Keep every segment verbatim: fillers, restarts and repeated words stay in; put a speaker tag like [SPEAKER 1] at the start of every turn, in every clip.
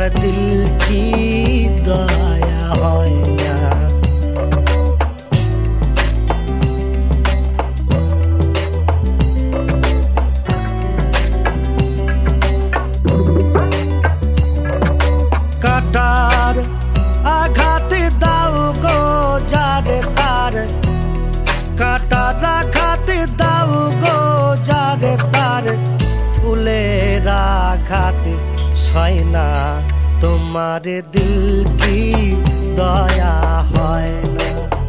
[SPEAKER 1] তোমার দিল কি দয়া হয় না। কাটার আঘাতে দাও গো যারে তার, কাটার আঘাতে দাও গো যারে তার, ফুলের আঘাতে সয় না তোমার দিল কি দয়া হয় না।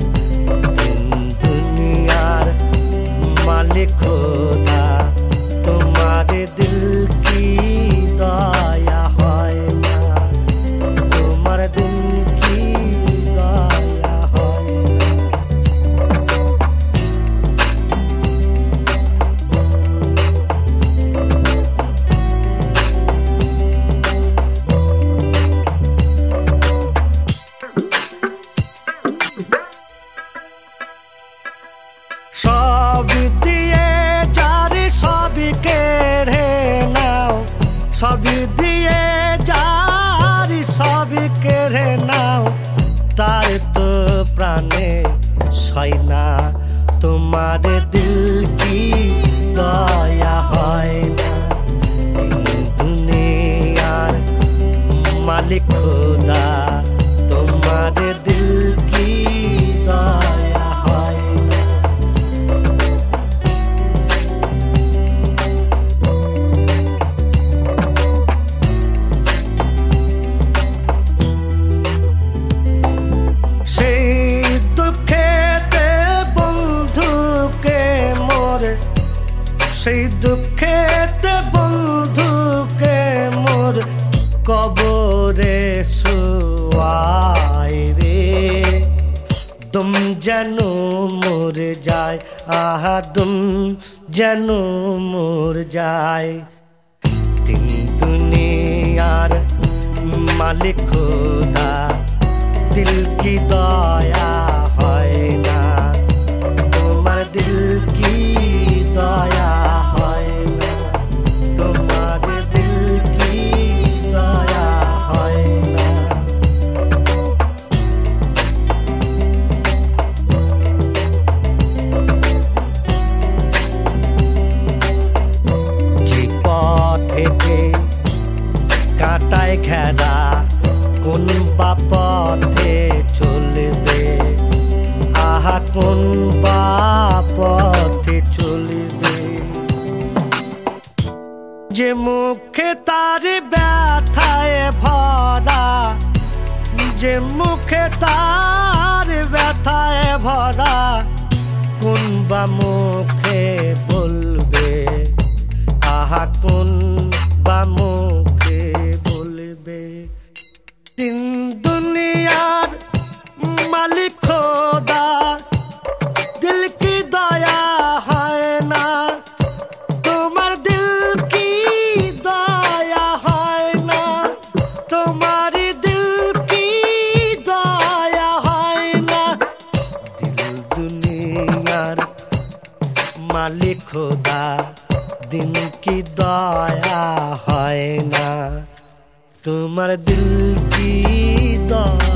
[SPEAKER 1] দুনিয়ার মালিক খোদা তোমার দিল কি দয়া হয় না, তোমার দিল কি দয়া হয় না। সবই দিয়ে যারে সবই কেড়ে নাও, সবই দিয়ে যারে সবই কেড়ে নাও, তার তো প্রাণে সয় না তোমার দিল কি দয়া হয় না। দুনিয়ার মালিক খোদা তোমার দিল কি দয়া হয় না। সেই দুঃখেতে বন্ধুকে মোর, সেই দুঃখেতে বন্ধুকে মোর কবরে শুয়াই রে। দুম যেন মোর যায়, আহা দুম যেন মোর যায়। তিন দুনিয়ার মালিক খোদা দিল কি দয়া হয় না, তোমার দিল কি দয়া হয় না, তোমার দিল কি দয়া হয় না। যে পথেতে কাঁটায় ঘেরা কোন বা পথে চলবে, আহা কোন বা পথে চলবে। যে মুখে তার ব্যথায় ভরা, যে মুখে তার ব্যথায় ভরা, কোন বা মুখে বলবে, আহা কোন বা মুখে বলবে। তিন দুনিয়ার মালিক খোদা দিল কি দয়া হয় না, তোমার দিল কি দয়া হয় না, তোমার দিল কি দয়া হয় না। দিল দুনিয়ার মালিক খোদা দিল কি দয়া হয় না, তোমার দিল কি দয়া